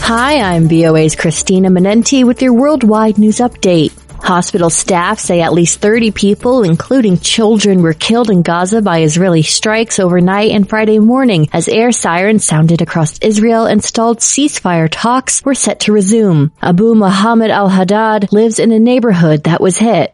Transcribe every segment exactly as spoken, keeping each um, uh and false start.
Hi, I'm V O A's Christina Manenti with your worldwide news update. Hospital staff say at least thirty people, including children, were killed in Gaza by Israeli strikes overnight and Friday morning as air sirens sounded across Israel and stalled ceasefire talks were set to resume. Abu Muhammad al-Haddad lives in a neighborhood that was hit.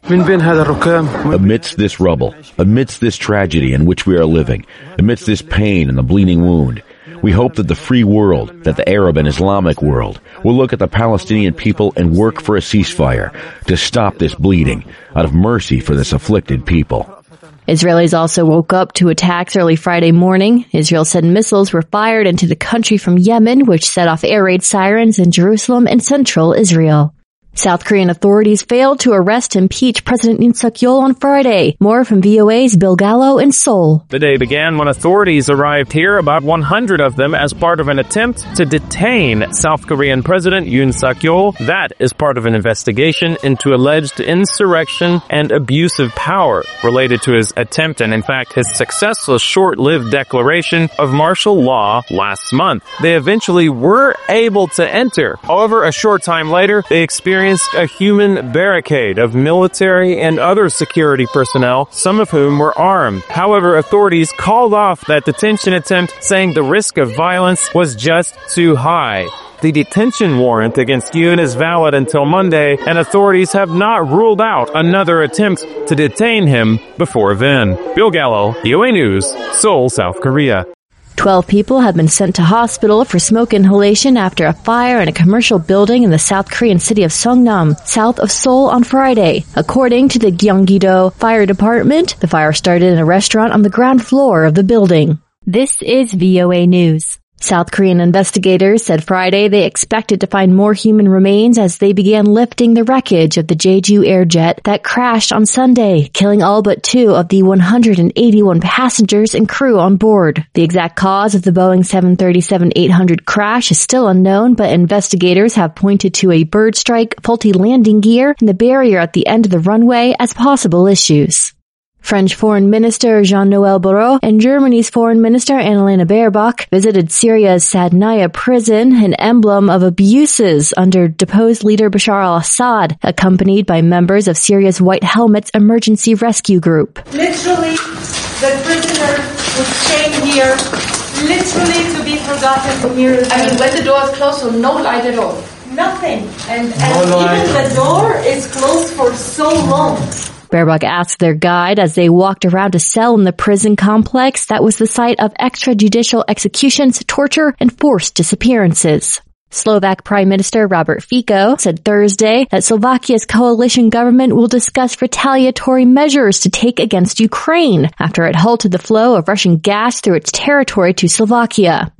Amidst this rubble, amidst this tragedy in which we are living, amidst this pain and the bleeding wound, we hope that the free world, that the Arab and Islamic world, will look at the Palestinian people and work for a ceasefire to stop this bleeding out of mercy for this afflicted people. Israelis also woke up to attacks early Friday morning. Israel said missiles were fired into the country from Yemen, which set off air raid sirens in Jerusalem and central Israel. South Korean authorities failed to arrest and impeach President Yoon Suk-yeol on Friday. More from V O A's Bill Gallo in Seoul. The day began when authorities arrived here, about one hundred of them, as part of an attempt to detain South Korean President Yoon Suk-yeol. That is part of an investigation into alleged insurrection and abuse of power related to his attempt and, in fact, his successful short-lived declaration of martial law last month. They eventually were able to enter. However, a short time later, they experienced a human barricade of military and other security personnel, some of whom were armed. However, authorities called off that detention attempt, saying the risk of violence was just too high. The detention warrant against Yoon is valid until Monday, and authorities have not ruled out another attempt to detain him before then. Bill Gallo, V O A News, Seoul, South Korea. Twelve people have been sent to hospital for smoke inhalation after a fire in a commercial building in the South Korean city of Seongnam, south of Seoul, on Friday. According to the Gyeonggi-do Fire Department, the fire started in a restaurant on the ground floor of the building. This is V O A News. South Korean investigators said Friday they expected to find more human remains as they began lifting the wreckage of the Jeju Airjet that crashed on Sunday, killing all but two of the one hundred eighty-one passengers and crew on board. The exact cause of the Boeing seven thirty-seven eight hundred crash is still unknown, but investigators have pointed to a bird strike, faulty landing gear, and the barrier at the end of the runway as possible issues. French Foreign Minister Jean-Noël Barrot and Germany's Foreign Minister Annalena Baerbock visited Syria's Saydnaya prison, an emblem of abuses under deposed leader Bashar al-Assad, accompanied by members of Syria's White Helmets emergency rescue group. Literally, the prisoner was chained here, literally to be forgotten here. I mean, when the door is closed, so no light at all. Nothing. And, and no even the door is closed for so long. Baerbock asked their guide as they walked around a cell in the prison complex that was the site of extrajudicial executions, torture, and forced disappearances. Slovak Prime Minister Robert Fico said Thursday that Slovakia's coalition government will discuss retaliatory measures to take against Ukraine after it halted the flow of Russian gas through its territory to Slovakia.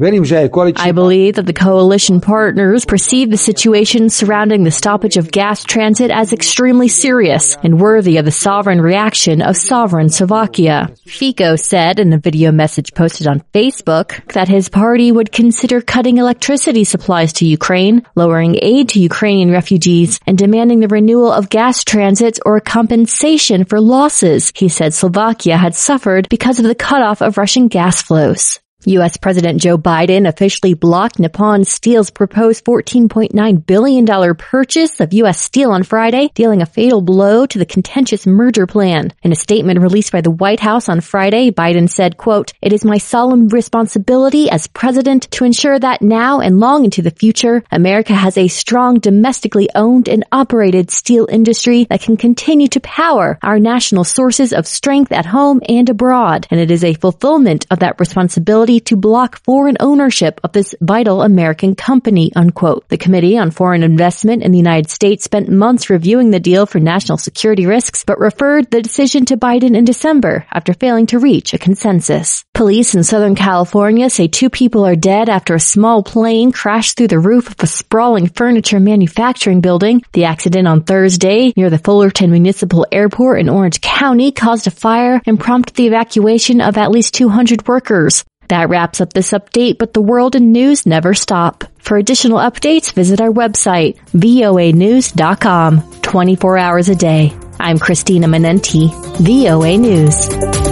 I believe that the coalition partners perceive the situation surrounding the stoppage of gas transit as extremely serious and worthy of the sovereign reaction of sovereign Slovakia. Fico said in a video message posted on Facebook that his party would consider cutting electricity supplies to Ukraine, lowering aid to Ukrainian refugees, and demanding the renewal of gas transits or compensation for losses he said Slovakia had suffered because of the cutoff of Russian gas flows. U S President Joe Biden officially blocked Nippon Steel's proposed fourteen point nine billion dollars purchase of U S Steel on Friday, dealing a fatal blow to the contentious merger plan. In a statement released by the White House on Friday, Biden said, quote, "It is my solemn responsibility as president to ensure that now and long into the future, America has a strong domestically owned and operated steel industry that can continue to power our national sources of strength at home and abroad. And it is a fulfillment of that responsibility to block foreign ownership of this vital American company," unquote. The Committee on Foreign Investment in the United States spent months reviewing the deal for national security risks, but referred the decision to Biden in December after failing to reach a consensus. Police in Southern California say two people are dead after a small plane crashed through the roof of a sprawling furniture manufacturing building. The accident on Thursday near the Fullerton Municipal Airport in Orange County caused a fire and prompted the evacuation of at least two hundred workers. That wraps up this update, but the world and news never stop. For additional updates, visit our website, V O A news dot com, twenty-four hours a day. I'm Christina Manenti, V O A News.